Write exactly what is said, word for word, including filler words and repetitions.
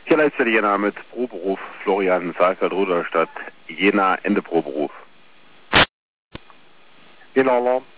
Hier leistet Jena mit Proberuf Florian Saalfeld, Rudolstadt, Jena, Ende Proberuf. Jena Alarm.